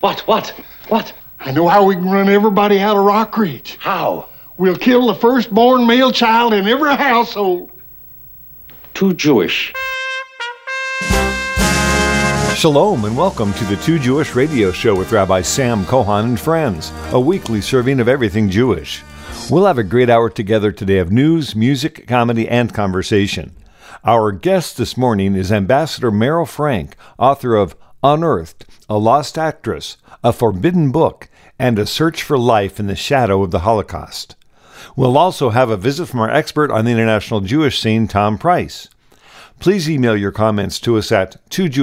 What? I know how we can run everybody out of Rock Ridge. How? We'll kill the firstborn male child in every household. Too Jewish. Shalom and welcome to the Too Jewish Radio Show with Rabbi Sam Kohan and friends, a weekly serving of everything Jewish. We'll have a great hour together today of news, music, comedy, and conversation. Our guest this morning is Ambassador Meryl Frank, author of Unearthed, A Lost Actress, A Forbidden Book, and A Search for Life in the Shadow of the Holocaust. We'll also have a visit from our expert on the international Jewish scene, Tom Price. Please email your comments to us at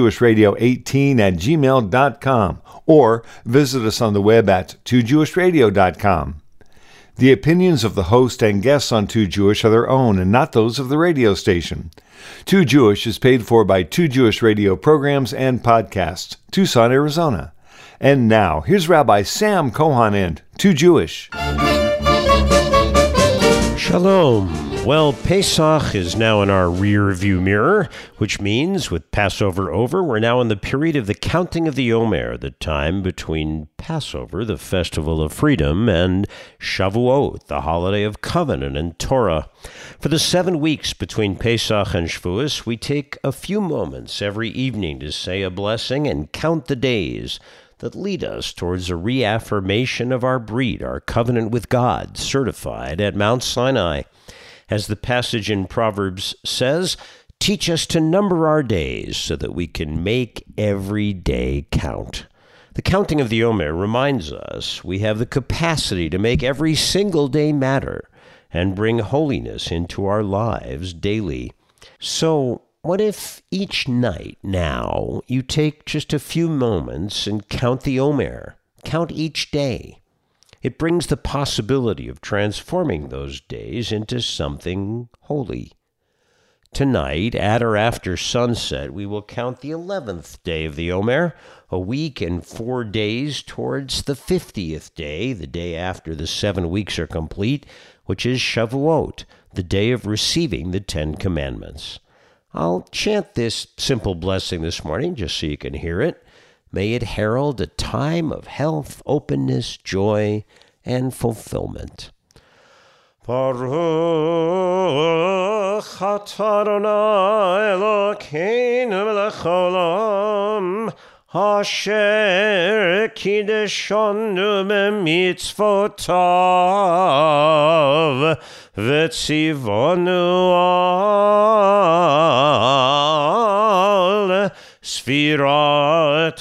twojewishradio18@gmail.com or visit us on the web at twojewishradio.com. The opinions of the host and guests on Too Jewish are their own and not those of the radio station. Too Jewish is paid for by Too Jewish Radio programs and podcasts, Tucson, Arizona. And now, here's Rabbi Sam Kohan and Too Jewish. Shalom. Well, Pesach is now in our rear view mirror, which means with Passover over, we're now in the period of the counting of the Omer, the time between Passover, the festival of freedom, and Shavuot, the holiday of covenant and Torah. For the 7 weeks between Pesach and Shavuos, we take a few moments every evening to say a blessing and count the days that lead us towards a reaffirmation of our breed, our covenant with God, certified at Mount Sinai. As the passage in Proverbs says, teach us to number our days so that we can make every day count. The counting of the Omer reminds us we have the capacity to make every single day matter and bring holiness into our lives daily. So, what if each night now you take just a few moments and count the Omer? Count each day. It brings the possibility of transforming those days into something holy. Tonight, at or after sunset, we will count the 11th day of the Omer, a week and 4 days towards the 50th day, the day after the 7 weeks are complete, which is Shavuot, the day of receiving the 10 Commandments. I'll chant this simple blessing this morning just so you can hear it. May it herald a time of health, openness, joy, and fulfillment. Baruch atah Adonai Elokeinu melech haolam, asher kideshanu b'mitzvotav, v'tzivonu al Sfirat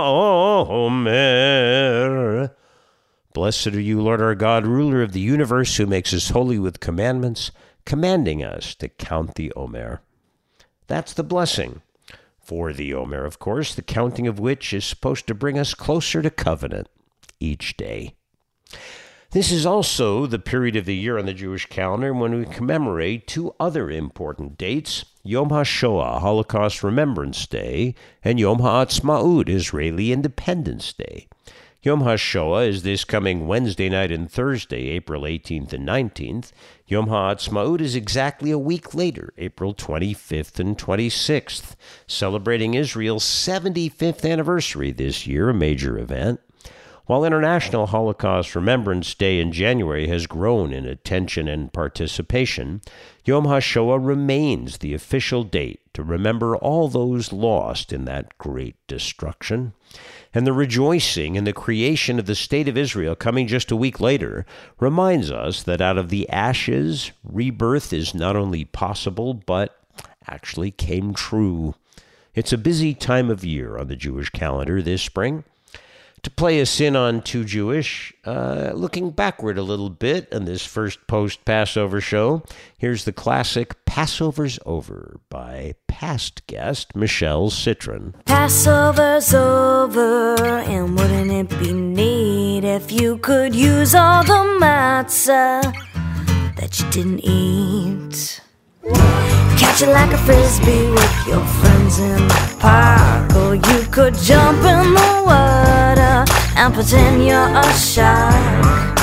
HaOmer. Blessed are you, Lord our God, ruler of the universe, who makes us holy with commandments, commanding us to count the Omer. That's the blessing for the Omer, of course, the counting of which is supposed to bring us closer to covenant each day. This is also the period of the year on the Jewish calendar when we commemorate two other important dates, Yom HaShoah, Holocaust Remembrance Day, and Yom HaAtzmaut, Israeli Independence Day. Yom HaShoah is this coming Wednesday night and Thursday, April 18th and 19th. Yom HaAtzmaut is exactly a week later, April 25th and 26th, celebrating Israel's 75th anniversary this year, a major event. While International Holocaust Remembrance Day in January has grown in attention and participation, Yom HaShoah remains the official date to remember all those lost in that great destruction. And the rejoicing in the creation of the State of Israel coming just a week later reminds us that out of the ashes, rebirth is not only possible, but actually came true. It's a busy time of year on the Jewish calendar this spring. To play us in on Too Jewish, looking backward a little bit on this first post-Passover show, here's the classic Passover's Over by past guest Michelle Citron. Passover's over, and wouldn't it be neat if you could use all the matzah that you didn't eat? Catch it like a frisbee with your friends in the park, or you could jump in the water and pretend you're a shark.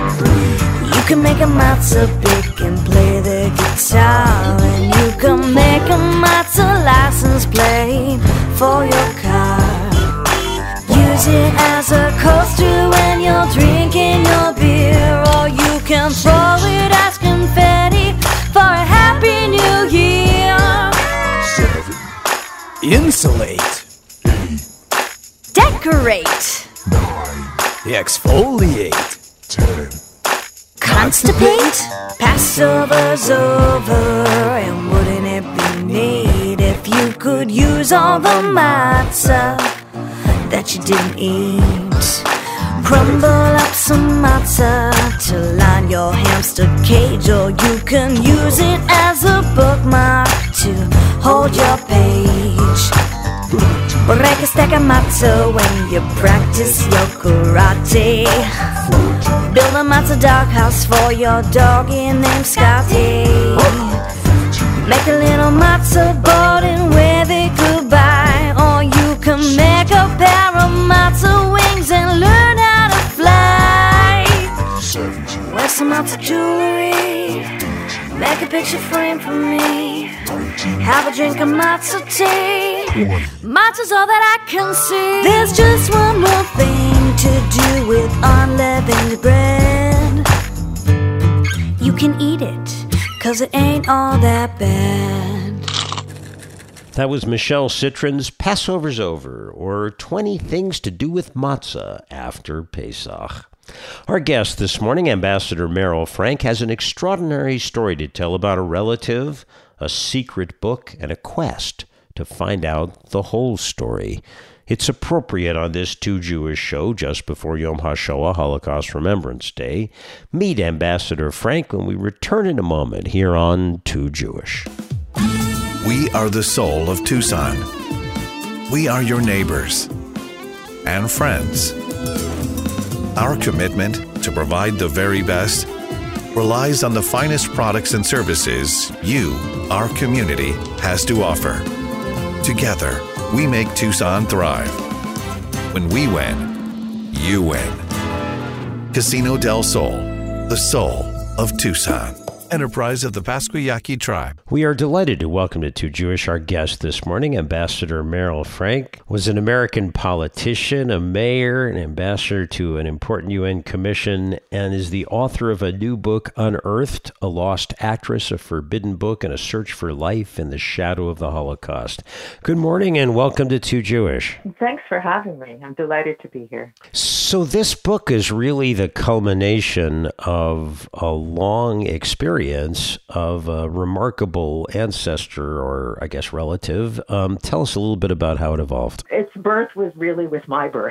You can make a matzah big and play the guitar, and you can make a matzah license plate for your car. Use it as a Macerate. Exfoliate. Constipate? Passover's over, and wouldn't it be neat if you could use all the matzah that you didn't eat? Crumble up some matzah to line your hamster cage, or you can use it as a bookmark to hold your page. Break a stack of matzah when you practice your karate. Build a matzah doghouse for your doggy named Scotty. Make a little matzah board and wave it goodbye. Or you can make a pair of matzah wings and learn how to fly. Wear some matzah jewelry. Make a picture frame for me. Have a drink of matzah tea. Matzah's all that I can see. There's just one more thing to do with unleavened bread. You can eat it, 'cause it ain't all that bad. That was Michelle Citrin's Passover's Over, or 20 Things to Do with Matzah After Pesach. Our guest this morning, Ambassador Merrill Frank, has an extraordinary story to tell about a relative, a secret book, and a quest to find out the whole story. It's appropriate on this Too Jewish show just before Yom HaShoah, Holocaust Remembrance Day. Meet Ambassador Frank when we return in a moment here on Too Jewish. We are the soul of Tucson. We are your neighbors and friends. Our commitment to provide the very best relies on the finest products and services you, our community, has to offer. Together, we make Tucson thrive. When we win, you win. Casino del Sol, the soul of Tucson. Enterprise of the Pasquayaqui Tribe. We are delighted to welcome to Too Jewish our guest this morning. Ambassador Merrill Frank was an American politician, a mayor, an ambassador to an important UN commission, and is the author of a new book, Unearthed, A Lost Actress, a Forbidden Book, and a Search for Life in the Shadow of the Holocaust. Good morning and welcome to Too Jewish. Thanks for having me. I'm delighted to be here. So this book is really the culmination of a long experience of a remarkable ancestor, or I guess relative. Tell us a little bit about how it evolved. Its birth was really with my birth.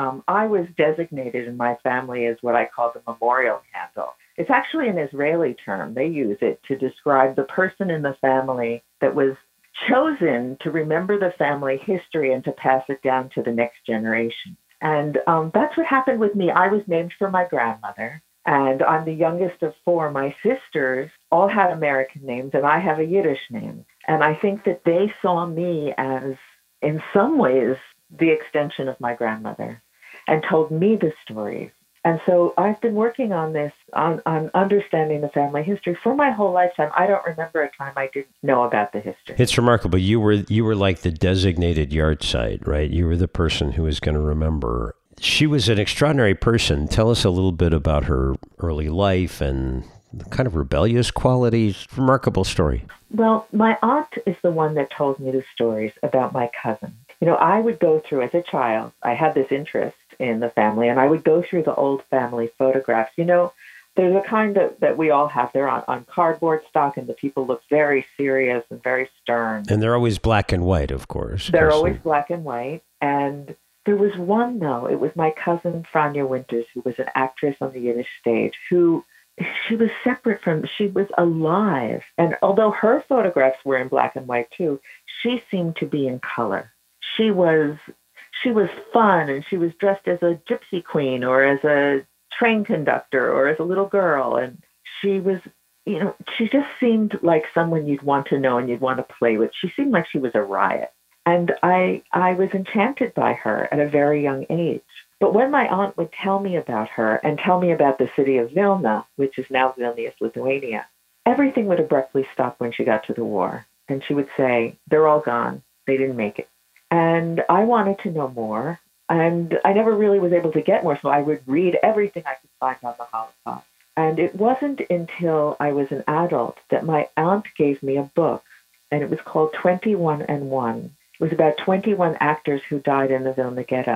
I was designated in my family as what I call the memorial candle. It's actually an Israeli term. They use it to describe the person in the family that was chosen to remember the family history and to pass it down to the next generation. And that's what happened with me. I was named for my grandmother. And I'm the youngest of four. My sisters all had American names, and I have a Yiddish name. And I think that they saw me as, in some ways, the extension of my grandmother, and told me the stories. And so I've been working on this, on understanding the family history for my whole lifetime. I don't remember a time I didn't know about the history. It's remarkable. You were like the designated yard site, right? You were the person who was going to remember. She was an extraordinary person. Tell us a little bit about her early life and the kind of rebellious qualities. Remarkable story. Well, my aunt is the one that told me the stories about my cousin. You know, I would go through, as a child, I had this interest in the family, and I would go through the old family photographs. You know, there's a kind that we all have. They're on cardboard stock, and the people look very serious and very stern. And they're always black and white, of course. They're always black and white. And there was one, though. It was my cousin, Franya Winters, who was an actress on the Yiddish stage, who she was separate from, she was alive. And although her photographs were in black and white, too, she seemed to be in color. She was fun, and she was dressed as a gypsy queen or as a train conductor or as a little girl. And she was, you know, she just seemed like someone you'd want to know and you'd want to play with. She seemed like she was a riot. And I was enchanted by her at a very young age. But when my aunt would tell me about her and tell me about the city of Vilna, which is now Vilnius, Lithuania, everything would abruptly stop when she got to the war. And she would say, they're all gone. They didn't make it. And I wanted to know more. And I never really was able to get more, so I would read everything I could find on the Holocaust. And it wasn't until I was an adult that my aunt gave me a book, and it was called 21 and 1. It was about 21 actors who died in the Vilna ghetto.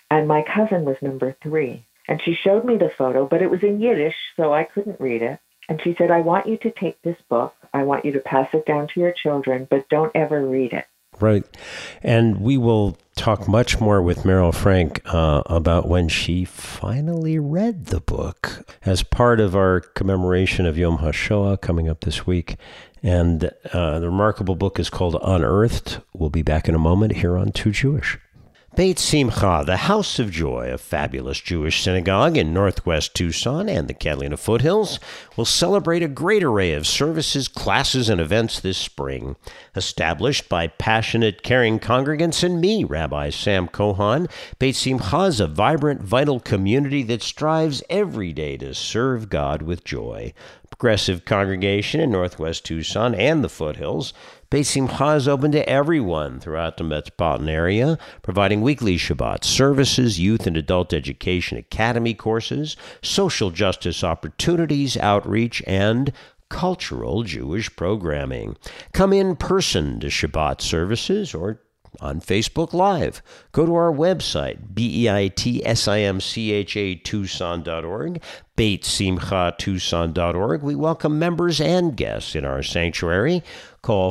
and my cousin was number 3. And she showed me the photo, but it was in Yiddish, so I couldn't read it. And she said, I want you to take this book. I want you to pass it down to your children, but don't ever read it. Right. And we will talk much more with Meryl Frank about when she finally read the book as part of our commemoration of Yom HaShoah coming up this week. And the remarkable book is called Unearthed. We'll be back in a moment here on Too Jewish. Beit Simcha, the House of Joy, a fabulous Jewish synagogue in northwest Tucson and the Catalina foothills, will celebrate a great array of services, classes, and events this spring. Established by passionate, caring congregants and me, Rabbi Sam Kohan, Beit Simcha is a vibrant, vital community that strives every day to serve God with joy. Progressive congregation in northwest Tucson and the foothills, Beit Simcha is open to everyone throughout the metropolitan area, providing weekly Shabbat services, youth and adult education academy courses, social justice opportunities, outreach, and cultural Jewish programming. Come in person to Shabbat services or on Facebook Live. Go to our website, BeitSimcha Tucson.org, BeitSimchaTucson.org. We welcome members and guests in our sanctuary. Call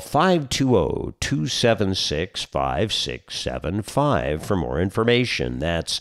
520-276-5675 for more information. That's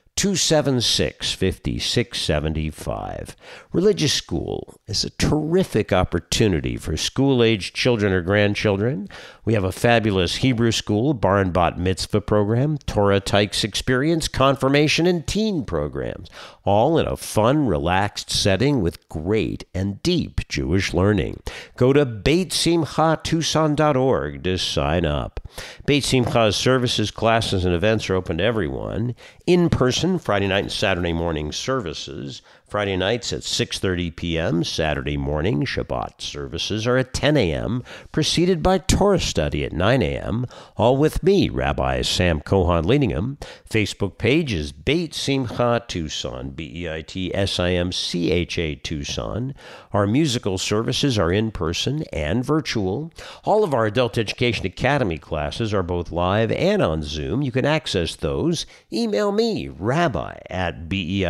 276-5675. Religious school is a terrific opportunity for school-aged children or grandchildren. We have a fabulous Hebrew school, bar and bat mitzvah program, Torah Tykes experience, confirmation, and teen programs, all in a fun, relaxed setting with great and deep Jewish learning. Go to BeitSimchaTucson.org to sign up. Beit Simcha's services, classes, and events are open to everyone. In person, Friday night and Saturday morning services. Friday nights at 6:30 p.m., Saturday morning Shabbat services are at 10 a.m., preceded by Torah study at 9 a.m., all with me, Rabbi Sam Kohan, leading them. Facebook page is Beit Simcha Tucson, BeitSimcha Tucson. Our musical services are in person and virtual. All of our Adult Education Academy classes are both live and on Zoom. You can access those. Email me, rabbi at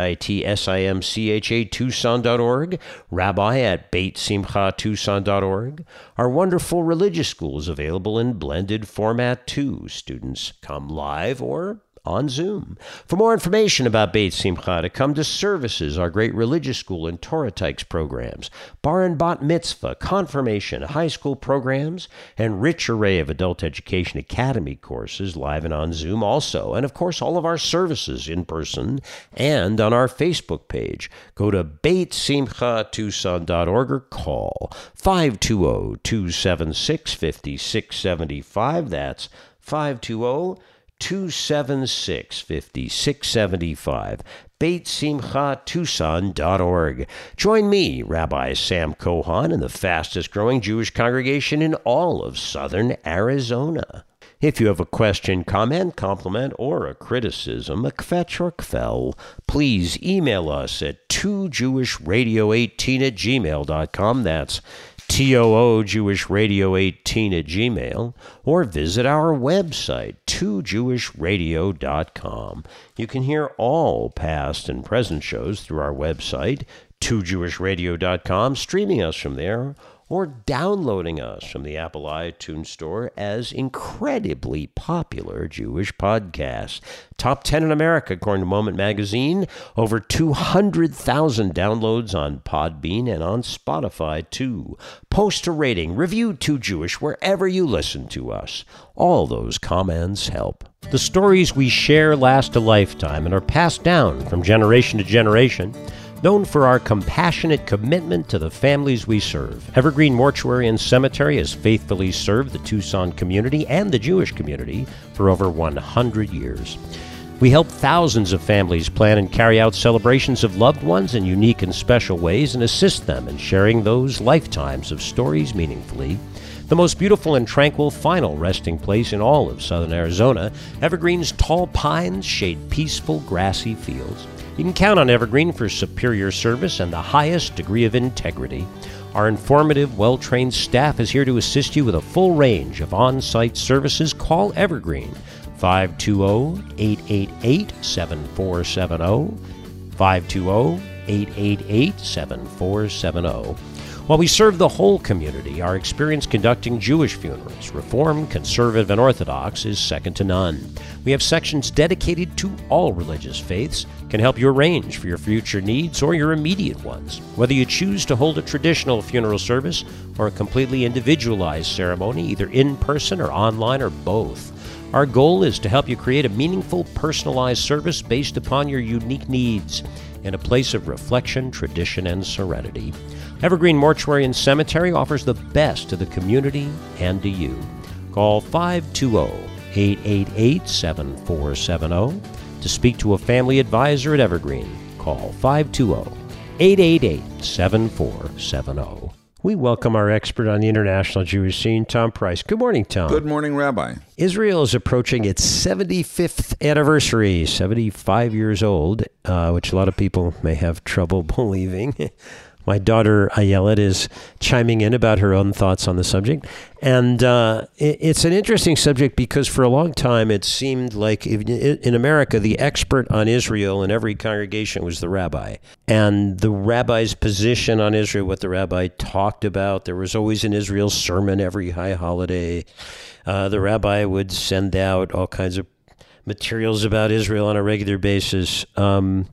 BeitSimchaTucson.org, rabbi at BeitSimchaTucson.org. Our wonderful religious school is available in blended format too. Students come live or on Zoom. For more information about Beit Simcha, to come to services, our great religious school and Torah Tykes programs, bar and bat mitzvah, confirmation, high school programs, and rich array of adult education academy courses live and on Zoom also, and of course all of our services in person and on our Facebook page. Go to BeitSimchaTucson.org or call 520-276-5675. That's 520-276-5675, BeitSimchaTucson.org. Join me, Rabbi Sam Kohan, in the fastest growing Jewish congregation in all of southern Arizona. If you have a question, comment, compliment, or a criticism, a kvetch or kvel, please email us at 2jewishradio18@gmail.com. That's TOOJewishRadio18@gmail, or visit our website, 2jewishradio.com. You can hear all past and present shows through our website, 2jewishradio.com, streaming us from there, or downloading us from the Apple iTunes Store as incredibly popular Jewish podcasts. Top 10 in America, according to Moment Magazine. Over 200,000 downloads on Podbean and on Spotify, too. Post a rating, review Too Jewish wherever you listen to us. All those comments help. The stories we share last a lifetime and are passed down from generation to generation. Known for our compassionate commitment to the families we serve, Evergreen Mortuary and Cemetery has faithfully served the Tucson community and the Jewish community for over 100 years. We help thousands of families plan and carry out celebrations of loved ones in unique and special ways and assist them in sharing those lifetimes of stories meaningfully. The most beautiful and tranquil final resting place in all of southern Arizona, Evergreen's tall pines shade peaceful grassy fields. You can count on Evergreen for superior service and the highest degree of integrity. Our informative, well-trained staff is here to assist you with a full range of on-site services. Call Evergreen, 520-888-7470. 520-888-7470. While we serve the whole community, our experience conducting Jewish funerals, Reformed, Conservative, and Orthodox, is second to none. We have sections dedicated to all religious faiths, can help you arrange for your future needs or your immediate ones. Whether you choose to hold a traditional funeral service or a completely individualized ceremony, either in person or online or both, our goal is to help you create a meaningful, personalized service based upon your unique needs in a place of reflection, tradition, and serenity. Evergreen Mortuary and Cemetery offers the best to the community and to you. Call 520-888-7470 to speak to a family advisor at Evergreen. Call 520-888-7470. We welcome our expert on the international Jewish scene, Tom Price. Good morning, Tom. Good morning, Rabbi. Israel is approaching its 75th anniversary, 75 years old, which a lot of people may have trouble believing. My daughter, Ayelet, is chiming in about her own thoughts on the subject. And it's an interesting subject because for a long time it seemed like in America, the expert on Israel in every congregation was the rabbi. And the rabbi's position on Israel, what the rabbi talked about, there was always an Israel sermon every high holiday. The rabbi would send out all kinds of materials about Israel on a regular basis. I'm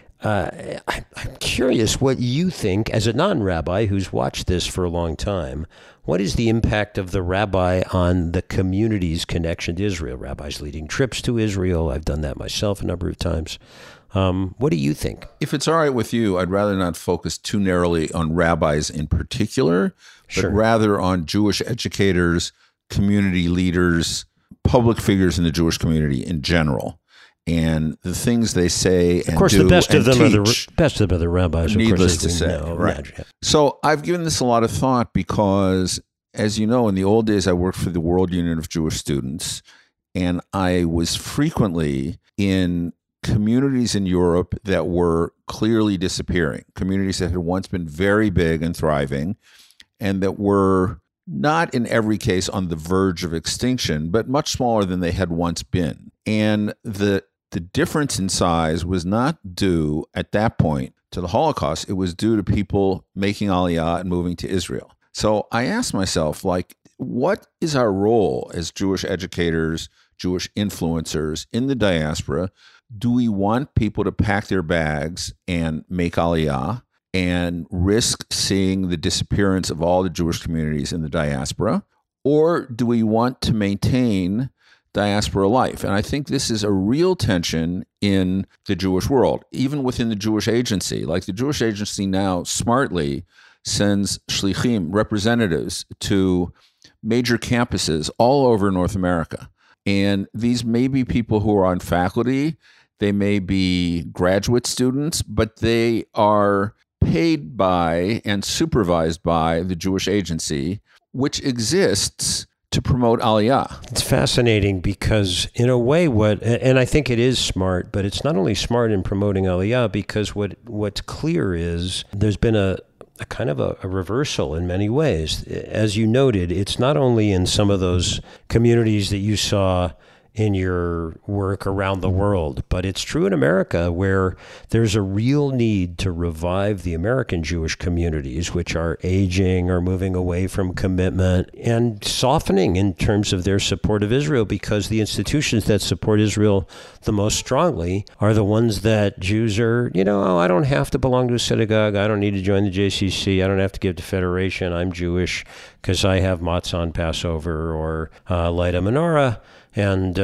curious what you think, as a non-rabbi who's watched this for a long time, what is the impact of the rabbi on the community's connection to Israel? Rabbis leading trips to Israel. I've done that myself a number of times. What do you think? If it's all right with you, I'd rather not focus too narrowly on rabbis in particular, but rather on Jewish educators, community leaders, public figures in the Jewish community in general. And the things they say and do and teach. Of course, the best of them are the rabbis. Needless to say, right? So I've given this a lot of thought because, as you know, in the old days, I worked for the World Union of Jewish Students, and I was frequently in communities in Europe that were clearly disappearing, communities that had once been very big and thriving, and that were not in every case on the verge of extinction, but much smaller than they had once been. And the difference in size was not due at that point to the Holocaust. It was due to people making Aliyah and moving to Israel. So I asked myself, what is our role as Jewish educators, Jewish influencers in the diaspora? Do we want people to pack their bags and make Aliyah and risk seeing the disappearance of all the Jewish communities in the diaspora? Or do we want to maintain diaspora life? And I think this is a real tension in the Jewish world, even within the Jewish agency. Like the Jewish agency now smartly sends shlichim, representatives, to major campuses all over North America. And these may be people who are on faculty, they may be graduate students, but they are paid by and supervised by the Jewish agency, which exists to promote Aliyah. It's fascinating because in a way and I think it is smart, but it's not only smart in promoting Aliyah because what's clear is there's been a kind of a reversal in many ways. As you noted, it's not only in some of those communities that you saw in your work around the world, but it's true in America where there's a real need to revive the American Jewish communities, which are aging or moving away from commitment and softening in terms of their support of Israel, because the institutions that support Israel the most strongly are the ones that Jews are, I don't have to belong to a synagogue. I don't need to join the JCC. I don't have to give to Federation. I'm Jewish because I have matzah on Passover or light a menorah. And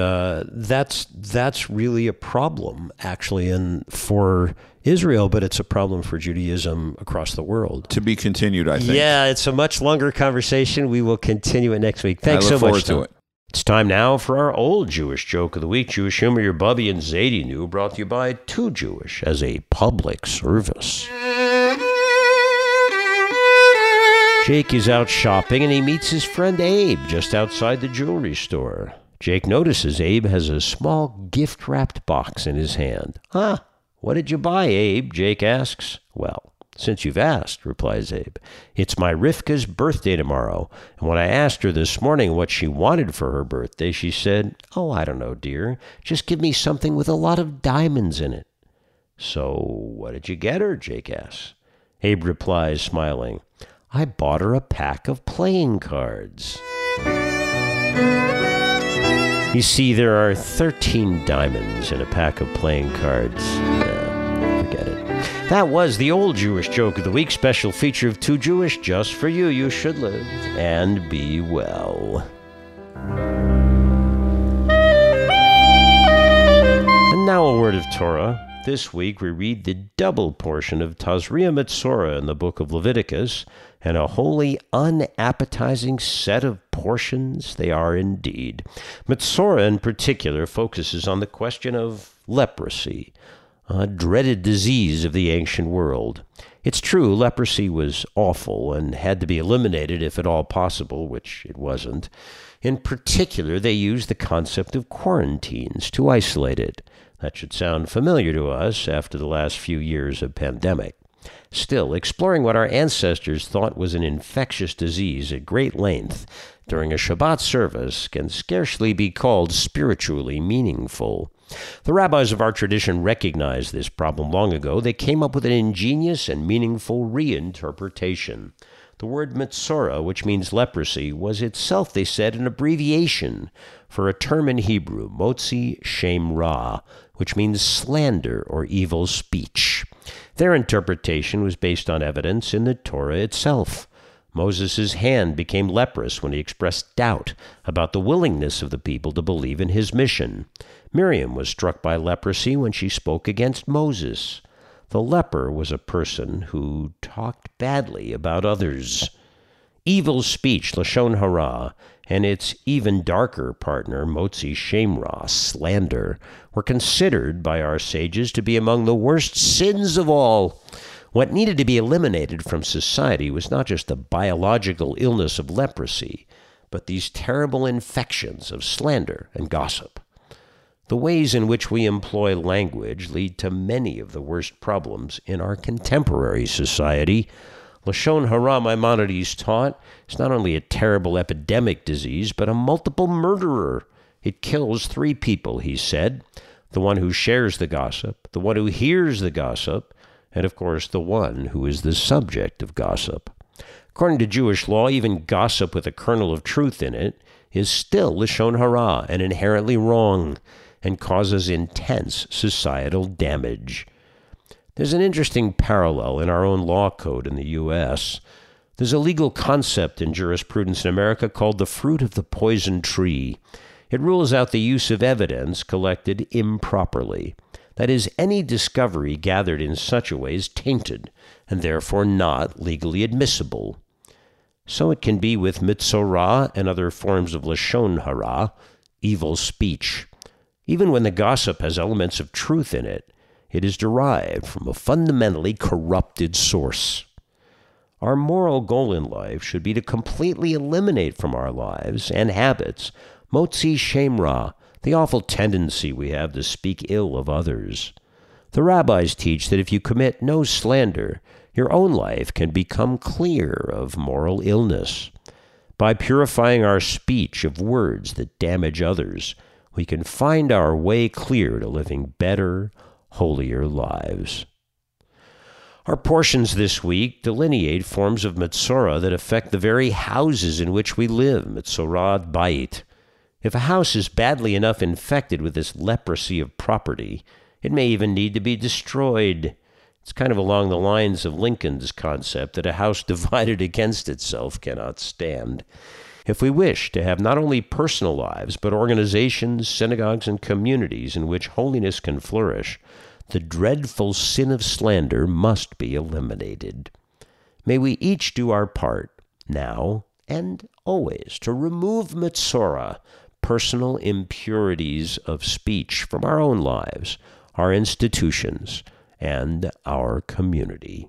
that's really a problem, actually, for Israel, but it's a problem for Judaism across the world. To be continued, I think. Yeah, it's a much longer conversation. We will continue it next week. Thanks so much. I look forward to it. It's time now for our old Jewish joke of the week. Jewish humor, your Bubby and Zadie knew, brought to you by Too Jewish as a public service. Jake is out shopping and he meets his friend Abe just outside the jewelry store. Jake notices Abe has a small gift-wrapped box in his hand. What did you buy, Abe? Jake asks. Well, "Since you've asked," replies Abe, "it's my Rivka's birthday tomorrow, and when I asked her this morning what she wanted for her birthday, she said, 'Oh, I don't know, dear. Just give me something with a lot of diamonds in it.'" "So what did you get her?" Jake asks. Abe replies, smiling, "I bought her a pack of playing cards." You see, there are 13 diamonds in a pack of playing cards. Forget it. That was the Old Jewish Joke of the Week, special feature of Too Jewish, just for you. You should live and be well. And now a word of Torah. This week we read the double portion of Tazria Metzora in the book of Leviticus, and a wholly unappetizing set of portions they are indeed. Metzora in particular focuses on the question of leprosy, a dreaded disease of the ancient world. It's true, leprosy was awful and had to be eliminated if at all possible, which it wasn't. In particular, they used the concept of quarantines to isolate it. That should sound familiar to us after the last few years of pandemic. Still, exploring what our ancestors thought was an infectious disease at great length during a Shabbat service can scarcely be called spiritually meaningful. The rabbis of our tradition recognized this problem long ago. They came up with an ingenious and meaningful reinterpretation. The word Metzora, which means leprosy, was itself, they said, an abbreviation for a term in Hebrew, Motzi Shem Ra, which means slander or evil speech. Their interpretation was based on evidence in the Torah itself. Moses' hand became leprous when he expressed doubt about the willingness of the people to believe in his mission. Miriam was struck by leprosy when she spoke against Moses. The leper was a person who talked badly about others. Evil speech, Lashon Hara, and its even darker partner, Motzi Shem Ra, slander, were considered by our sages to be among the worst sins of all. What needed to be eliminated from society was not just the biological illness of leprosy, but these terrible infections of slander and gossip. The ways in which we employ language lead to many of the worst problems in our contemporary society. Lashon Hara, Maimonides taught, is not only a terrible epidemic disease, but a multiple murderer. It kills 3 people, he said: the one who shares the gossip, the one who hears the gossip, and of course the one who is the subject of gossip. According to Jewish law, even gossip with a kernel of truth in it is still Lashon Hara and inherently wrong, and causes intense societal damage. There's an interesting parallel in our own law code in the U.S. There's a legal concept in jurisprudence in America called the fruit of the poison tree. It rules out the use of evidence collected improperly. That is, any discovery gathered in such a way is tainted and therefore not legally admissible. So it can be with Metzora and other forms of Lashon Hara, evil speech. Even when the gossip has elements of truth in it, it is derived from a fundamentally corrupted source. Our moral goal in life should be to completely eliminate from our lives and habits Motzi Shem Ra, the awful tendency we have to speak ill of others. The rabbis teach that if you commit no slander, your own life can become clear of moral illness. By purifying our speech of words that damage others, we can find our way clear to living better, holier lives. Our portions this week delineate forms of Metzora that affect the very houses in which we live, Metzorat Bayit. If a house is badly enough infected with this leprosy of property, it may even need to be destroyed. It's kind of along the lines of Lincoln's concept that a house divided against itself cannot stand. If we wish to have not only personal lives, but organizations, synagogues, and communities in which holiness can flourish, the dreadful sin of slander must be eliminated. May we each do our part, now and always, to remove Metzora, personal impurities of speech, from our own lives, our institutions, and our community.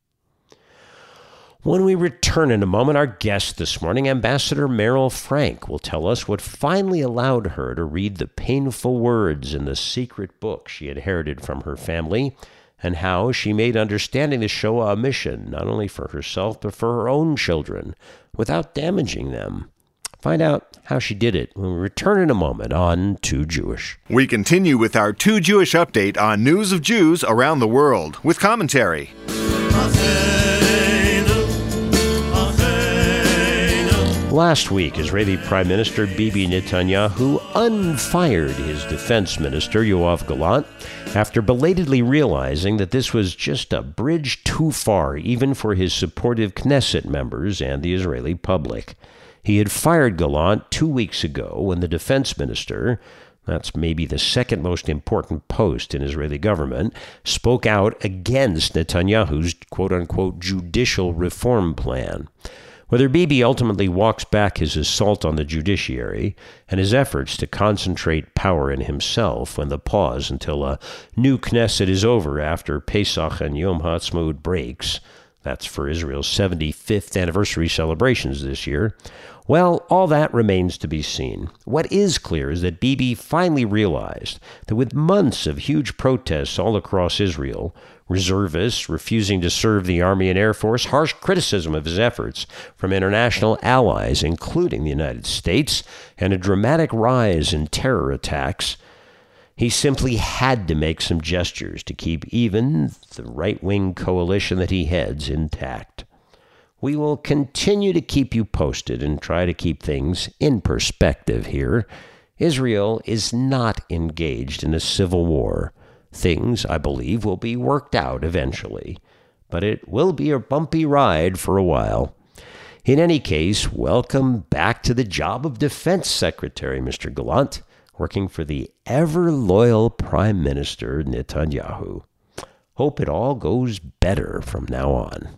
When we return in a moment, our guest this morning, Ambassador Meryl Frank, will tell us what finally allowed her to read the painful words in the secret book she inherited from her family and how she made understanding the Shoah a mission, not only for herself, but for her own children, without damaging them. Find out how she did it when we return in a moment on Too Jewish. We continue with our Too Jewish update on news of Jews around the world with commentary. Last week, Israeli Prime Minister Bibi Netanyahu unfired his defense minister, Yoav Gallant, after belatedly realizing that this was just a bridge too far, even for his supportive Knesset members and the Israeli public. He had fired Gallant 2 weeks ago when the defense minister, that's maybe the second most important post in Israeli government, spoke out against Netanyahu's quote-unquote judicial reform plan. Whether Bibi ultimately walks back his assault on the judiciary and his efforts to concentrate power in himself when the pause until a new Knesset is over after Pesach and Yom HaAtzmaut breaks, that's for Israel's 75th anniversary celebrations this year, well, all that remains to be seen. What is clear is that Bibi finally realized that with months of huge protests all across Israel, reservists refusing to serve the Army and Air Force, harsh criticism of his efforts from international allies, including the United States, and a dramatic rise in terror attacks, he simply had to make some gestures to keep even the right-wing coalition that he heads intact. We will continue to keep you posted and try to keep things in perspective here. Israel is not engaged in a civil war. Things, I believe, will be worked out eventually, but it will be a bumpy ride for a while. In any case, welcome back to the job of Defense Secretary, Mr. Gallant, working for the ever-loyal Prime Minister Netanyahu. Hope it all goes better from now on.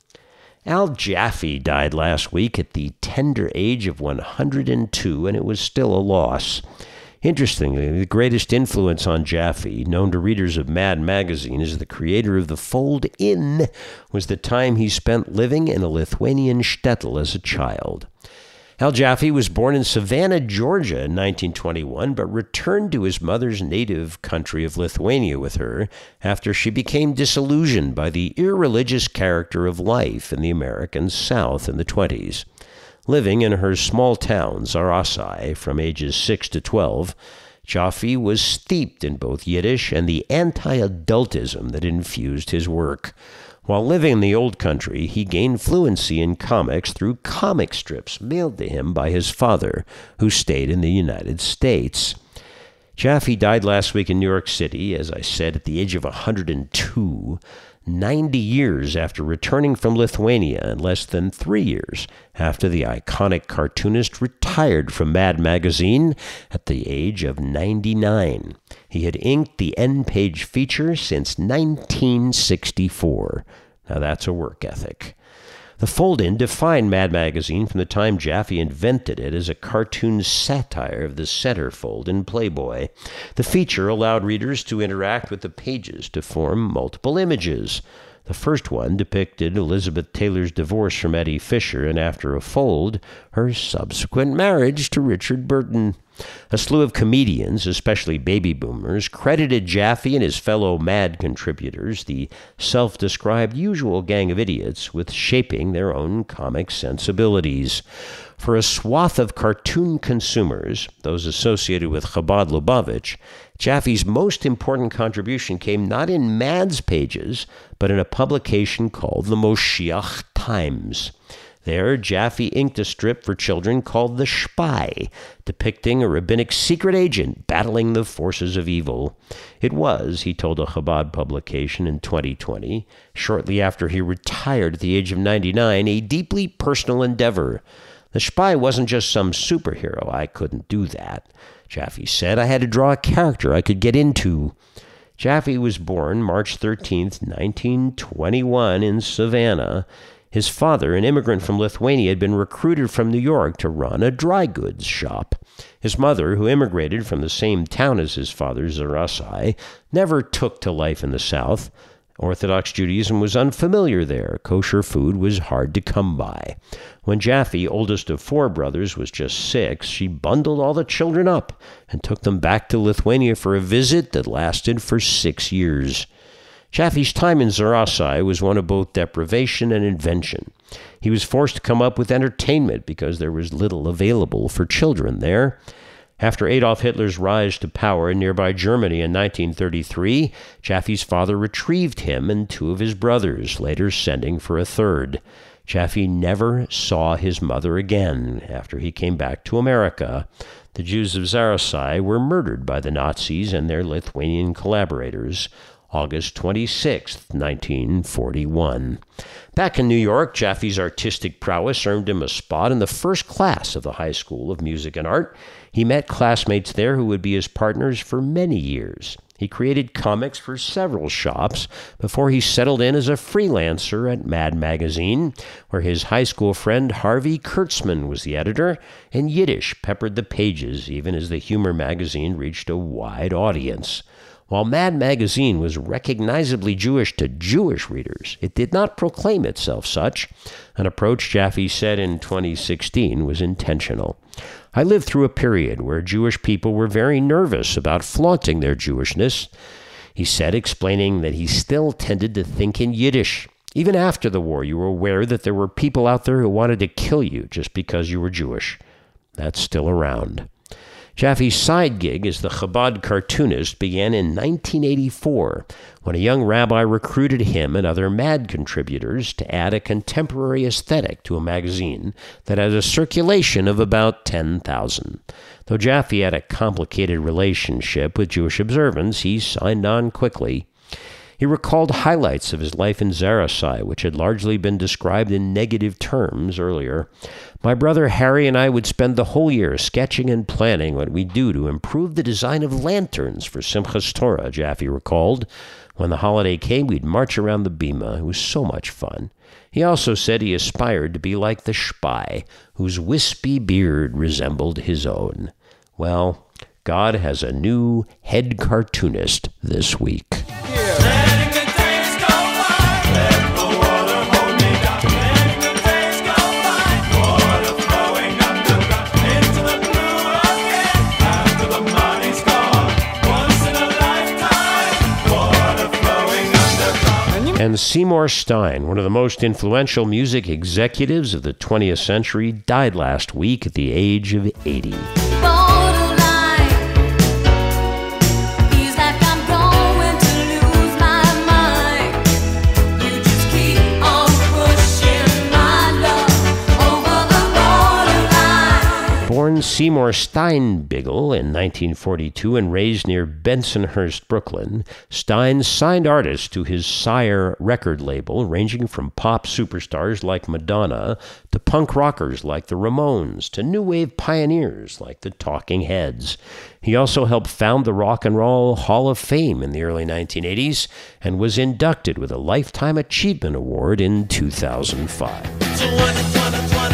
Al Jaffe died last week at the tender age of 102, and it was still a loss. Interestingly, the greatest influence on Jaffe, known to readers of Mad Magazine as the creator of the Fold Inn, was the time he spent living in a Lithuanian shtetl as a child. Al Jaffe was born in Savannah, Georgia in 1921, but returned to his mother's native country of Lithuania with her after she became disillusioned by the irreligious character of life in the American South in the 20s. Living in her small town, Zarasai, from ages 6 to 12, Jaffe was steeped in both Yiddish and the anti-adultism that infused his work. While living in the old country, he gained fluency in comics through comic strips mailed to him by his father, who stayed in the United States. Jaffe died last week in New York City, as I said, at the age of 102, 90 years after returning from Lithuania and less than 3 years after the iconic cartoonist retired from Mad Magazine at the age of 99. He had inked the end-page feature since 1964. Now that's a work ethic. The Fold-In defined Mad Magazine from the time Jaffe invented it as a cartoon satire of the centerfold in Playboy. The feature allowed readers to interact with the pages to form multiple images. The first one depicted Elizabeth Taylor's divorce from Eddie Fisher and, after a fold, her subsequent marriage to Richard Burton. A slew of comedians, especially baby boomers, credited Jaffe and his fellow Mad contributors, the self-described usual gang of idiots, with shaping their own comic sensibilities. For a swath of cartoon consumers, those associated with Chabad Lubavitch, Jaffe's most important contribution came not in Mad's pages, but in a publication called the Moshiach Times. There, Jaffe inked a strip for children called The Spy, depicting a rabbinic secret agent battling the forces of evil. It was, he told a Chabad publication in 2020, shortly after he retired at the age of 99, a deeply personal endeavor. The Spy wasn't just some superhero. I couldn't do that. Jaffe said I had to draw a character I could get into. Jaffe was born March 13, 1921, in Savannah. His father, an immigrant from Lithuania, had been recruited from New York to run a dry goods shop. His mother, who immigrated from the same town as his father, Zarasai, never took to life in the South. Orthodox Judaism was unfamiliar there. Kosher food was hard to come by. When Jaffe, oldest of 4 brothers, was just 6, she bundled all the children up and took them back to Lithuania for a visit that lasted for 6 years. Chaffee's time in Zarazai was one of both deprivation and invention. He was forced to come up with entertainment because there was little available for children there. After Adolf Hitler's rise to power in nearby Germany in 1933, Chaffee's father retrieved him and two of his brothers, later sending for a third. Chaffee never saw his mother again after he came back to America. The Jews of Zarazai were murdered by the Nazis and their Lithuanian collaborators August 26, 1941. Back in New York, Chaffee's artistic prowess earned him a spot in the first class of the High School of Music and Art. He met classmates there who would be his partners for many years. He created comics for several shops before he settled in as a freelancer at Mad Magazine, where his high school friend Harvey Kurtzman was the editor, and Yiddish peppered the pages even as the humor magazine reached a wide audience. While Mad Magazine was recognizably Jewish to Jewish readers, it did not proclaim itself such, an approach Chaffee said in 2016 was intentional. I lived through a period where Jewish people were very nervous about flaunting their Jewishness, he said, explaining that he still tended to think in Yiddish. Even after the war, you were aware that there were people out there who wanted to kill you just because you were Jewish. That's still around. Chaffee's side gig as the Chabad cartoonist began in 1984, when a young rabbi recruited him and other Mad contributors to add a contemporary aesthetic to a magazine that had a circulation of about 10,000. Though Chaffee had a complicated relationship with Jewish observance, he signed on quickly. He recalled highlights of his life in Zarazai, which had largely been described in negative terms earlier. My brother Harry and I would spend the whole year sketching and planning what we'd do to improve the design of lanterns for Simchas Torah, Chaffee recalled. When the holiday came, we'd march around the bima. It was so much fun. He also said he aspired to be like the Spy, whose wispy beard resembled his own. Well, God has a new head cartoonist this week. And Seymour Stein, one of the most influential music executives of the 20th century, died last week at the age of 80. Born Seymour Steinbigel in 1942 and raised near Bensonhurst, Brooklyn, Stein signed artists to his Sire record label, ranging from pop superstars like Madonna to punk rockers like the Ramones to new wave pioneers like the Talking Heads. He also helped found the Rock and Roll Hall of Fame in the early 1980s and was inducted with a Lifetime Achievement Award in 2005.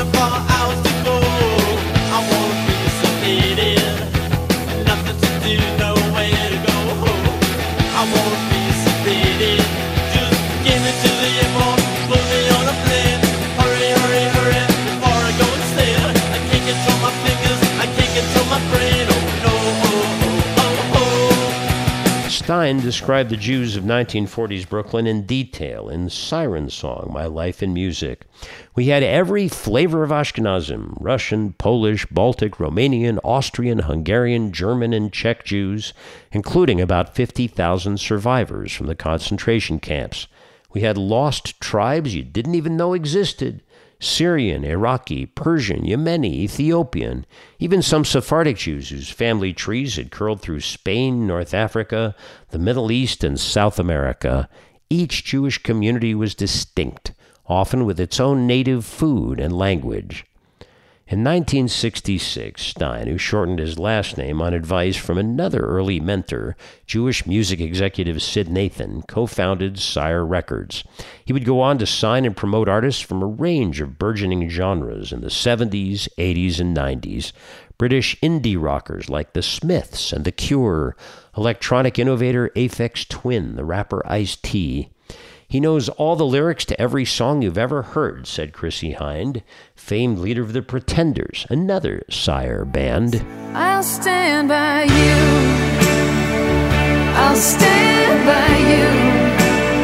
Stein described the Jews of 1940s Brooklyn in detail in Siren Song, My Life in Music. We had every flavor of Ashkenazim, Russian, Polish, Baltic, Romanian, Austrian, Hungarian, German, and Czech Jews, including about 50,000 survivors from the concentration camps. We had lost tribes you didn't even know existed. Syrian, Iraqi, Persian, Yemeni, Ethiopian, even some Sephardic Jews whose family trees had curled through Spain, North Africa, the Middle East, and South America. Each Jewish community was distinct, often with its own native food and language. In 1966, Stein, who shortened his last name on advice from another early mentor, Jewish music executive Sid Nathan, co-founded Sire Records. He would go on to sign and promote artists from a range of burgeoning genres in the 70s, 80s, and 90s. British indie rockers like The Smiths and The Cure, electronic innovator Aphex Twin, the rapper Ice-T. He knows all the lyrics to every song you've ever heard, said Chrissie Hynde, famed leader of the Pretenders, another Sire band. I'll stand by you. I'll stand by you.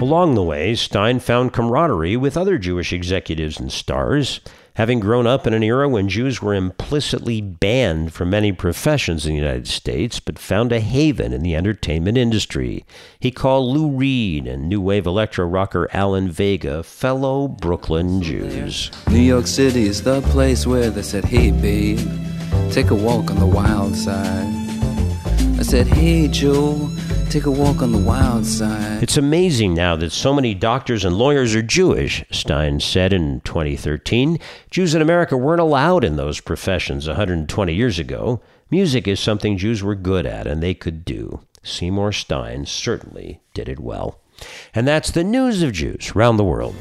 Along the way, Stein found camaraderie with other Jewish executives and stars. Having grown up in an era when Jews were implicitly banned from many professions in the United States, but found a haven in the entertainment industry, he called Lou Reed and new wave electro rocker Alan Vega fellow Brooklyn Jews. New York City is the place where they said, hey babe, take a walk on the wild side. I said, hey Joe, take a walk on the wild side. It's amazing now that so many doctors and lawyers are Jewish, Stein said in 2013. Jews in America weren't allowed in those professions 120 years ago. Music is something Jews were good at and they could do. Seymour Stein certainly did it well. And that's the news of Jews around the world.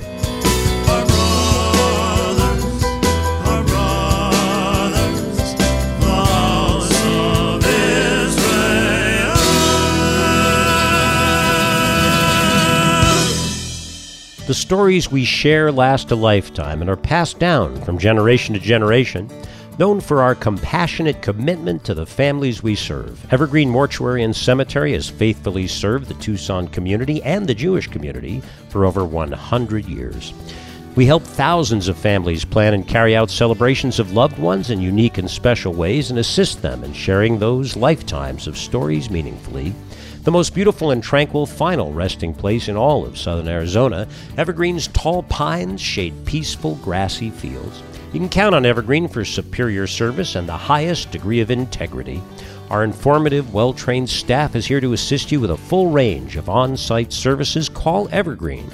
The stories we share last a lifetime and are passed down from generation to generation, known for our compassionate commitment to the families we serve. Evergreen Mortuary and Cemetery has faithfully served the Tucson community and the Jewish community for over 100 years. We help thousands of families plan and carry out celebrations of loved ones in unique and special ways and assist them in sharing those lifetimes of stories meaningfully. The most beautiful and tranquil final resting place in all of southern Arizona, Evergreen's tall pines shade peaceful, grassy fields. You can count on Evergreen for superior service and the highest degree of integrity. Our informative, well-trained staff is here to assist you with a full range of on-site services. Call Evergreen,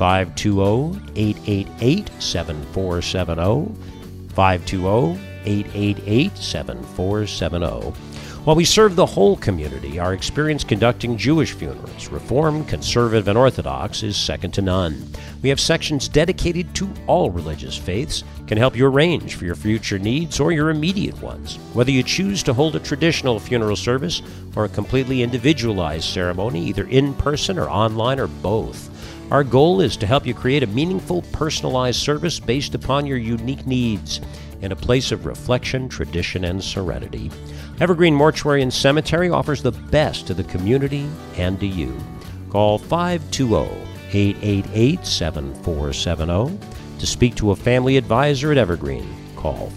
520-888-7470, 520-888-7470. While we serve the whole community, our experience conducting Jewish funerals, Reform, Conservative, and Orthodox, is second to none. We have sections dedicated to all religious faiths, can help you arrange for your future needs or your immediate ones. Whether you choose to hold a traditional funeral service or a completely individualized ceremony, either in person or online or both, our goal is to help you create a meaningful, personalized service based upon your unique needs in a place of reflection, tradition, and serenity. Evergreen Mortuary and Cemetery offers the best to the community and to you. Call 520-888-7470 to speak to a family advisor at Evergreen. Call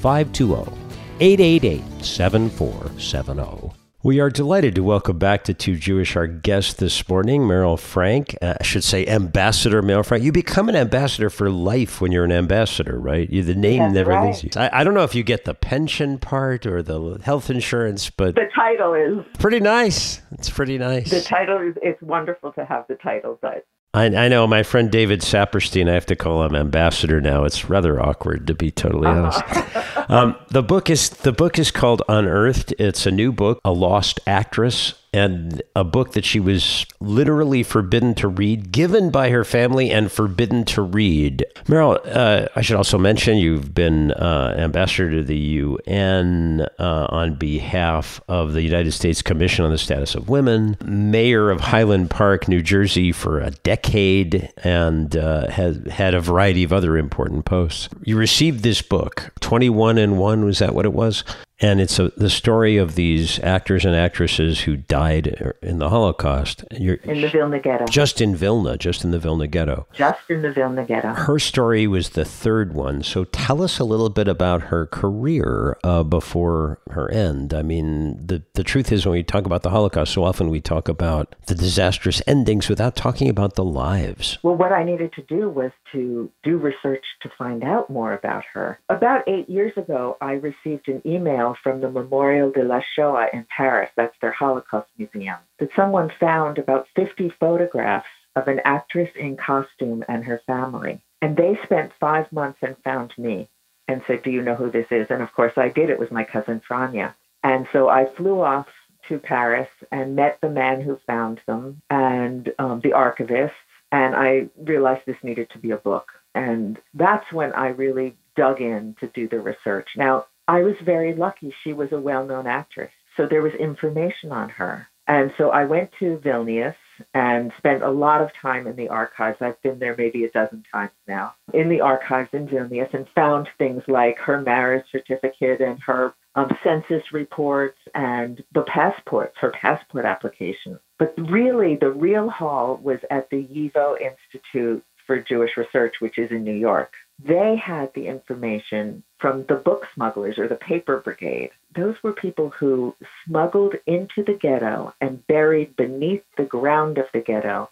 520-888-7470. We are delighted to welcome back to Too Jewish our guest this morning, Meryl Frank. I should say Ambassador Meryl Frank. You become an ambassador for life when you're an ambassador, right? The name never leaves you. I don't know if you get the pension part or the health insurance, but the title is pretty nice. It's pretty nice. The title is, it's wonderful to have the title, but I know my friend David Saperstein, I have to call him ambassador now. It's rather awkward, to be totally honest. The book is called Unearthed. It's a new book, A Lost Actress, and a book that she was literally forbidden to read, given by her family and forbidden to read. Meryl, I should also mention you've been ambassador to the UN on behalf of the United States Commission on the Status of Women, mayor of Highland Park, New Jersey for a decade, and has had a variety of other important posts. You received this book, 21 in 1, was that what it was? And it's the story of these actors and actresses who died in the Holocaust. In the Vilna Ghetto. Just in the Vilna Ghetto. Just in the Vilna Ghetto. Her story was the third one. So tell us a little bit about her career before her end. I mean, the truth is when we talk about the Holocaust, so often we talk about the disastrous endings without talking about the lives. Well, what I needed to do was to do research to find out more about her. About 8 years ago, I received an email from the Memorial de la Shoah in Paris, that's their Holocaust museum, that someone found about 50 photographs of an actress in costume and her family. And they spent 5 months and found me and said, do you know who this is? And of course I did. It was my cousin Franya. And so I flew off to Paris and met the man who found them and the archivists. And I realized this needed to be a book. And that's when I really dug in to do the research. Now, I was very lucky. She was a well-known actress, so there was information on her. And so I went to Vilnius and spent a lot of time in the archives. I've been there maybe a dozen times now, in the archives in Vilnius, and found things like her marriage certificate and her census reports and the passports, her passport application. But really, the real hall was at the YIVO Institute for Jewish Research, which is in New York. They had the information from the book smugglers or the paper brigade. Those were people who smuggled into the ghetto and buried beneath the ground of the ghetto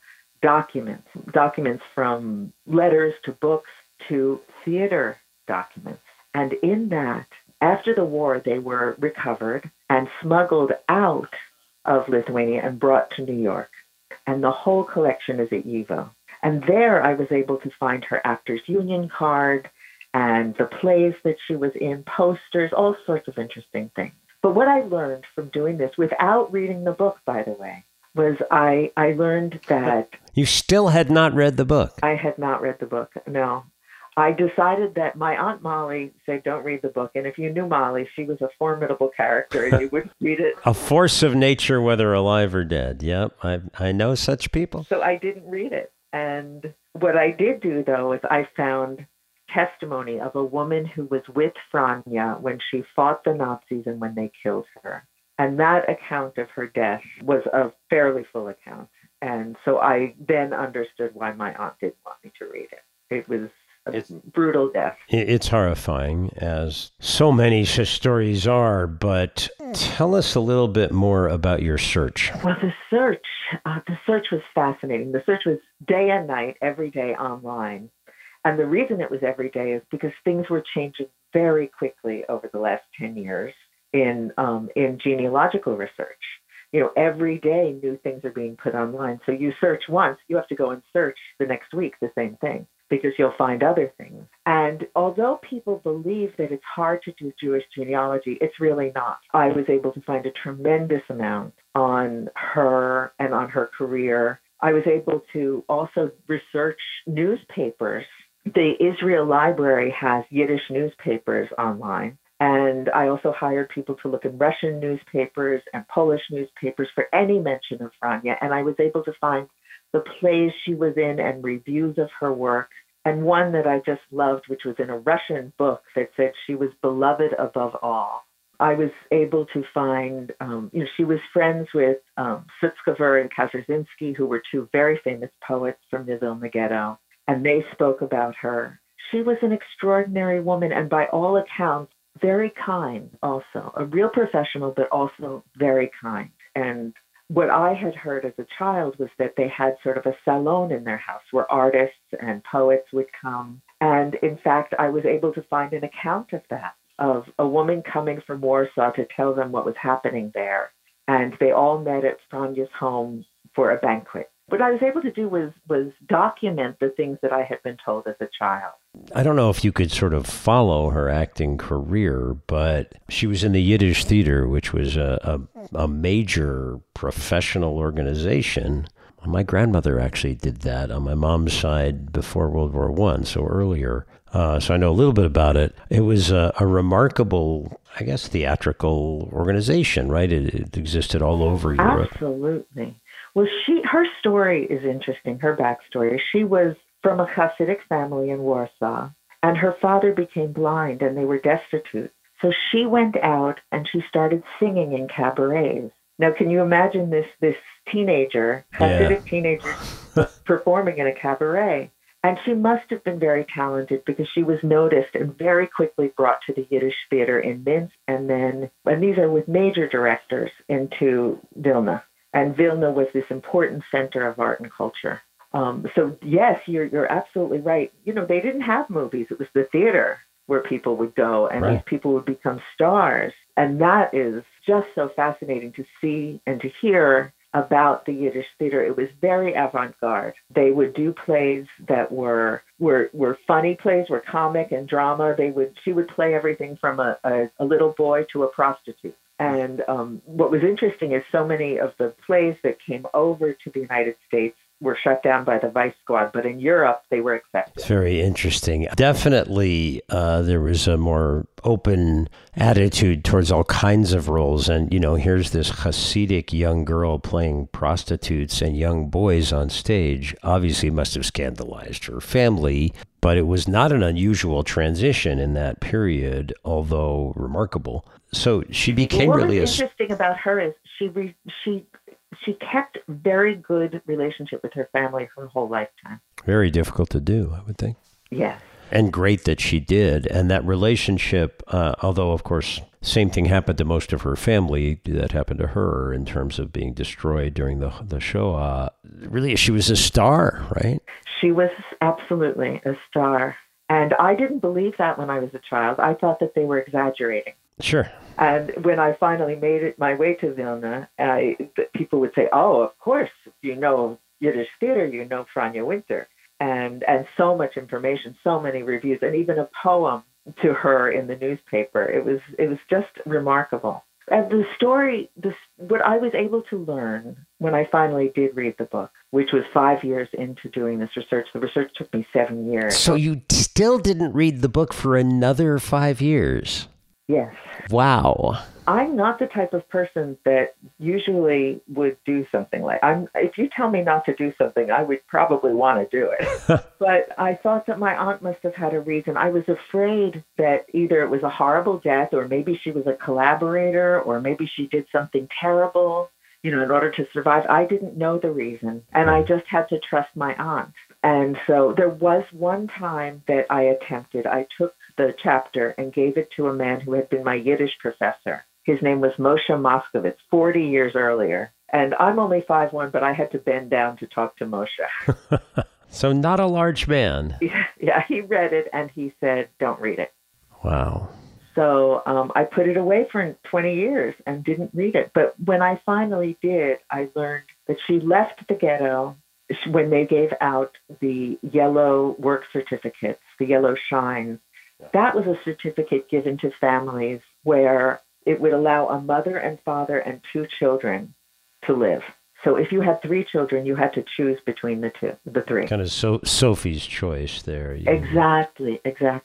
documents from letters to books to theater documents. And in that, after the war, they were recovered and smuggled out of Lithuania and brought to New York. And the whole collection is at YIVO. And there I was able to find her Actors Union card and the plays that she was in, posters, all sorts of interesting things. But what I learned from doing this, without reading the book, by the way, was I learned that... You still had not read the book? I had not read the book, no. I decided that my Aunt Molly said, don't read the book. And if you knew Molly, she was a formidable character and you wouldn't read it. A force of nature, whether alive or dead. Yep, I know such people. So I didn't read it. And what I did do, though, is I found testimony of a woman who was with Franja when she fought the Nazis and when they killed her. And that account of her death was a fairly full account. And so I then understood why my aunt didn't want me to read it. It was a brutal death. It's horrifying, as so many such stories are, but tell us a little bit more about your search. Well, the search was fascinating. The search was day and night, every day online. And the reason it was every day is because things were changing very quickly over the last 10 years in genealogical research. You know, every day new things are being put online. So you search once, you have to go and search the next week the same thing, because you'll find other things. And although people believe that it's hard to do Jewish genealogy, it's really not. I was able to find a tremendous amount on her and on her career. I was able to also research newspapers. The Israel Library has Yiddish newspapers online. And I also hired people to look in Russian newspapers and Polish newspapers for any mention of Franja. And I was able to find the plays she was in and reviews of her work. And one that I just loved, which was in a Russian book that said she was beloved above all. I was able to find, she was friends with Sutzkever and Kaczynski, who were two very famous poets from the Vilna Ghetto, and they spoke about her. She was an extraordinary woman, and by all accounts, very kind also. A real professional, but also very kind. And what I had heard as a child was that they had sort of a salon in their house where artists and poets would come. And in fact, I was able to find an account of that, of a woman coming from Warsaw to tell them what was happening there. And they all met at Franja's home for a banquet. What I was able to do was document the things that I had been told as a child. I don't know if you could sort of follow her acting career, but she was in the Yiddish Theater, which was a major professional organization. My grandmother actually did that on my mom's side before World War I, so earlier. So I know a little bit about it. It was a remarkable, I guess, theatrical organization, right? It existed all over Europe. Absolutely. Well, her story is interesting, her backstory. She was from a Hasidic family in Warsaw, and her father became blind, and they were destitute. So she went out, and she started singing in cabarets. Now, can you imagine this teenager, Hasidic teenager, performing in a cabaret? And she must have been very talented because she was noticed and very quickly brought to the Yiddish Theater in Minsk, and these are with major directors, into Vilna. And Vilna was this important center of art and culture. So yes, you're absolutely right. You know, they didn't have movies. It was the theater where people would go, and these people would become stars. And that is just so fascinating to see and to hear about the Yiddish theater. It was very avant-garde. They would do plays that were funny plays, were comic and drama. She would play everything from a little boy to a prostitute. And what was interesting is so many of the plays that came over to the United States were shut down by the Vice Squad, but in Europe, they were accepted. It's very interesting. Definitely, there was a more open attitude towards all kinds of roles. And, here's this Hasidic young girl playing prostitutes and young boys on stage. Obviously must have scandalized her family, but it was not an unusual transition in that period, although remarkable. So she became really What was interesting about her is she she kept very good relationship with her family her whole lifetime. Very difficult to do, I would think. Yes. And great that she did. And that relationship, although, of course, same thing happened to most of her family that happened to her in terms of being destroyed during the Shoah. Really, she was a star, right? She was absolutely a star. And I didn't believe that when I was a child. I thought that they were exaggerating. Sure. And when I finally made it my way to Vilna, people would say, oh, of course, you know Yiddish theater, you know Franja Winter. And so much information, so many reviews, and even a poem to her in the newspaper. It was just remarkable. And the story, what I was able to learn when I finally did read the book, which was 5 years into doing this research. The research took me 7 years. So you still didn't read the book for another 5 years? Yes. Wow. I'm not the type of person that usually would do something like if you tell me not to do something, I would probably want to do it. But I thought that my aunt must have had a reason. I was afraid that either it was a horrible death, or maybe she was a collaborator, or maybe she did something terrible, in order to survive. I didn't know the reason, and I just had to trust my aunt. And so there was one time that I took the chapter and gave it to a man who had been my Yiddish professor. His name was Moshe Moskowitz, 40 years earlier. And I'm only 5'1", but I had to bend down to talk to Moshe. So not a large man. Yeah, he read it and he said, don't read it. Wow. So I put it away for 20 years and didn't read it. But when I finally did, I learned that she left the ghetto when they gave out the yellow work certificates, the yellow shines. That was a certificate given to families where it would allow a mother and father and 2 children to live. So if you had 3 children, you had to choose between the 3. Kind of Sophie's choice there. Exactly.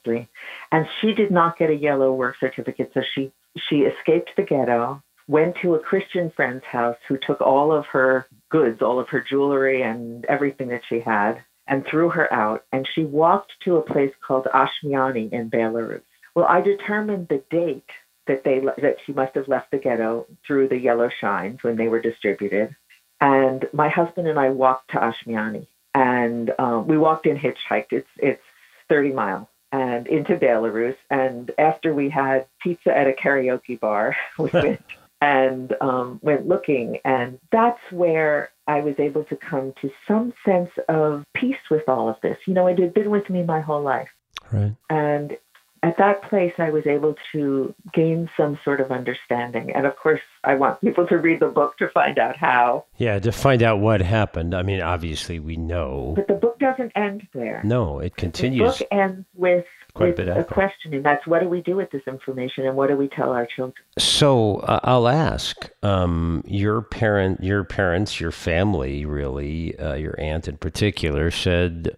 And she did not get a yellow work certificate, so she escaped the ghetto, went to a Christian friend's house who took all of her goods, all of her jewelry and everything that she had, and threw her out. And she walked to a place called Ashmiani in Belarus. Well, I determined the date that she must have left the ghetto through the yellow shines when they were distributed. And my husband and I walked to Ashmiani, and we walked in hitchhiked. It's 30 miles and into Belarus. And after we had pizza at a karaoke bar, we went looking, and that's where I was able to come to some sense of peace with all of this. It had been with me my whole life. Right. And at that place, I was able to gain some sort of understanding. And of course, I want people to read the book to find out how. Yeah, to find out what happened. I mean, obviously we know. But the book doesn't end there. No, it continues. The book ends with a question, and that's, what do we do with this information, and what do we tell our children? So I'll ask, your parents, your family, really, your aunt in particular, said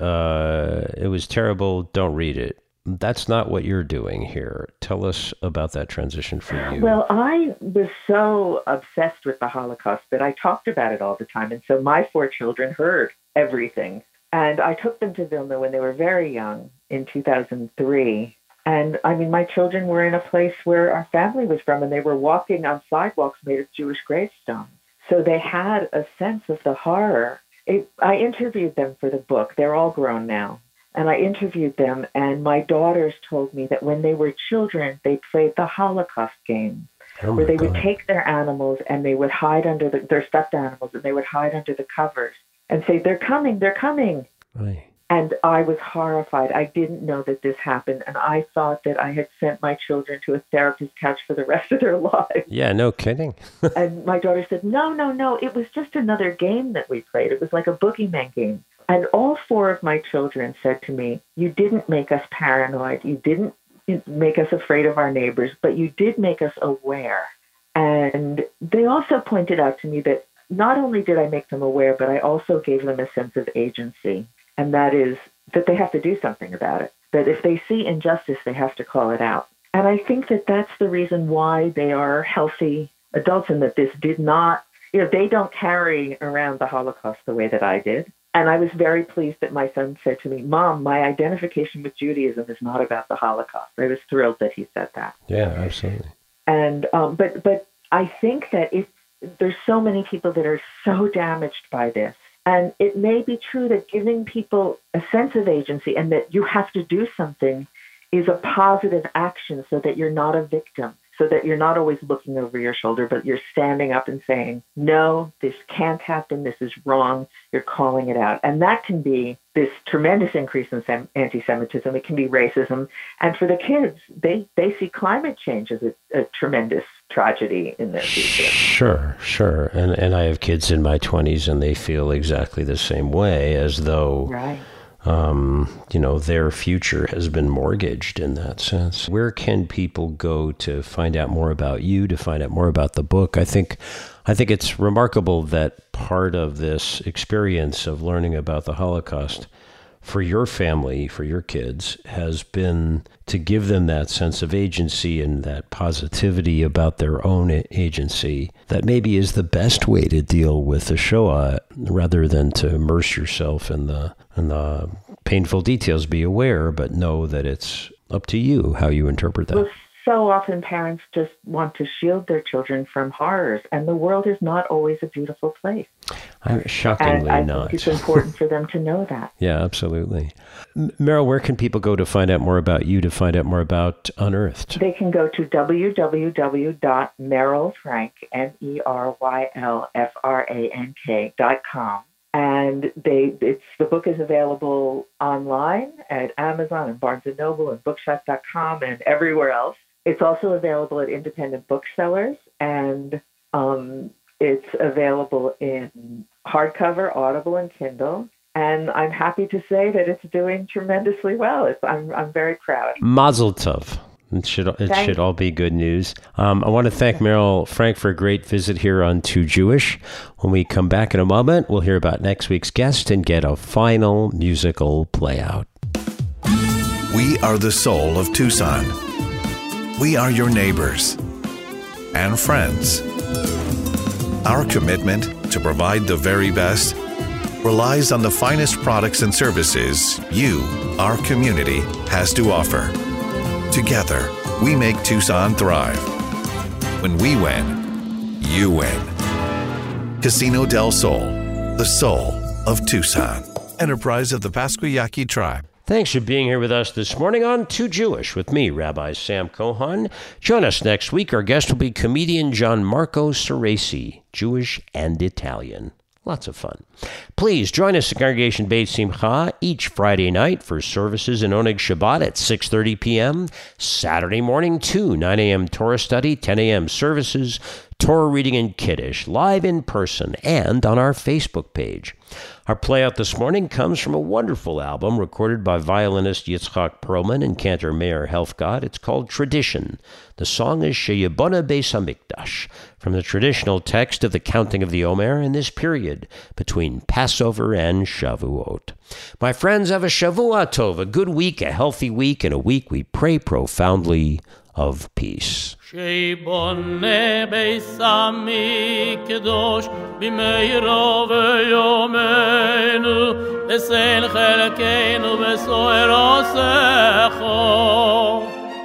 it was terrible, don't read it. That's not what you're doing here. Tell us about that transition for you. Well, I was so obsessed with the Holocaust that I talked about it all the time. And so my 4 children heard everything. And I took them to Vilna when they were very young in 2003. And I mean, my children were in a place where our family was from, and they were walking on sidewalks made of Jewish gravestones. So they had a sense of the horror. I interviewed them for the book. They're all grown now. And I interviewed them, and my daughters told me that when they were children, they played the Holocaust game, where they would take their animals and they would hide under their stuffed animals, and they would hide under the covers and say, they're coming, they're coming. Right. And I was horrified. I didn't know that this happened, and I thought that I had sent my children to a therapist's couch for the rest of their lives. Yeah, no kidding. And my daughter said, no, it was just another game that we played. It was like a boogeyman game. And all 4 of my children said to me, you didn't make us paranoid. You didn't make us afraid of our neighbors, but you did make us aware. And they also pointed out to me that not only did I make them aware, but I also gave them a sense of agency. And that is that they have to do something about it. That if they see injustice, they have to call it out. And I think that that's the reason why they are healthy adults, and that this did not, they don't carry around the Holocaust the way that I did. And I was very pleased that my son said to me, Mom, my identification with Judaism is not about the Holocaust. I was thrilled that he said that. Yeah, absolutely. And but I think that there's so many people that are so damaged by this. And it may be true that giving people a sense of agency and that you have to do something is a positive action so that you're not a victim, so that you're not always looking over your shoulder, but you're standing up and saying, no, this can't happen, this is wrong, you're calling it out. And that can be this tremendous increase in anti-Semitism, it can be racism. And for the kids, they see climate change as a tremendous tragedy in their future. Sure. And I have kids in my 20s, and they feel exactly the same way, as though... Right. Their future has been mortgaged in that sense. Where can people go to find out more about you, to find out more about the book? I think it's remarkable that part of this experience of learning about the Holocaust for your family, for your kids, has been to give them that sense of agency and that positivity about their own agency that maybe is the best way to deal with the Shoah, rather than to immerse yourself in the painful details. Be aware, but know that it's up to you how you interpret that. Well, so often parents just want to shield their children from horrors, and the world is not always a beautiful place. Shockingly and I not. think it's important for them to know that. Yeah, absolutely. Meryl, where can people go to find out more about you, to find out more about Unearthed? They can go to www.merylfrank, MERYLFRANK.com. And the book is available online at Amazon and Barnes & Noble and Bookshop.com and everywhere else. It's also available at independent booksellers, and it's available in hardcover, Audible, and Kindle. And I'm happy to say that it's doing tremendously well. I'm very proud. Mazel tov. It should all be good news. I want to thank Meryl Frank for a great visit here on Too Jewish. When we come back in a moment, we'll hear about next week's guest and get a final musical play out. We are the soul of Tucson. We are your neighbors and friends. Our commitment to provide the very best relies on the finest products and services you, our community, has to offer. Together, we make Tucson thrive. When we win, you win. Casino del Sol, the soul of Tucson. Enterprise of the Pasquayaqui Tribe. Thanks for being here with us this morning on Too Jewish with me, Rabbi Sam Cohan. Join us next week. Our guest will be comedian Gianmarco Ceresi, Jewish and Italian. Lots of fun. Please join us at Congregation Beit Simcha each Friday night for services in Oneg Shabbat at 6:30 p.m., Saturday morning too, 9 a.m. Torah study, 10 a.m. services, Torah reading and Kiddush, live in person and on our Facebook page. Our playout this morning comes from a wonderful album recorded by violinist Yitzchak Perlman and cantor Meir Helfgott. It's called Tradition. The song is Sheyibona Beis HaMikdash, from the traditional text of the counting of the Omer in this period between Passover and Shavuot. My friends, have a Shavua Tov, a good week, a healthy week, and a week we pray profoundly of peace. שיבונה ביס המקדוש במהירו ויומנו לסן חלקנו בסוער עושךו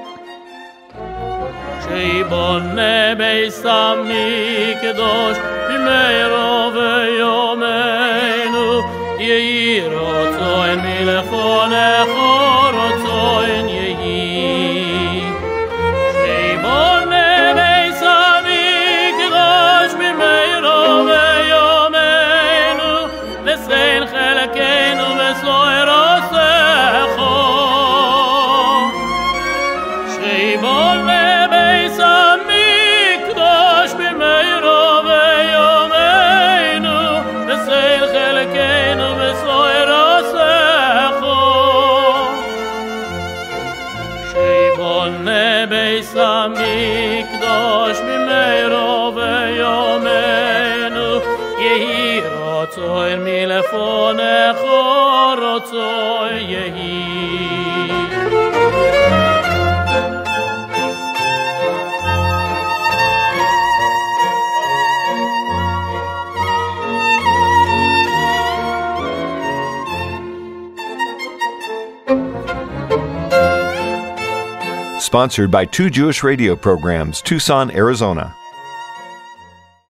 שיבונה ביס המקדוש במהירו ויומנו יהי רצון מלפונך רצון יהי המקדוש במהירו ויומנו יהי רצון מלפונך רצון יהי Sponsored by Two Jewish Radio Programs, Tucson, Arizona.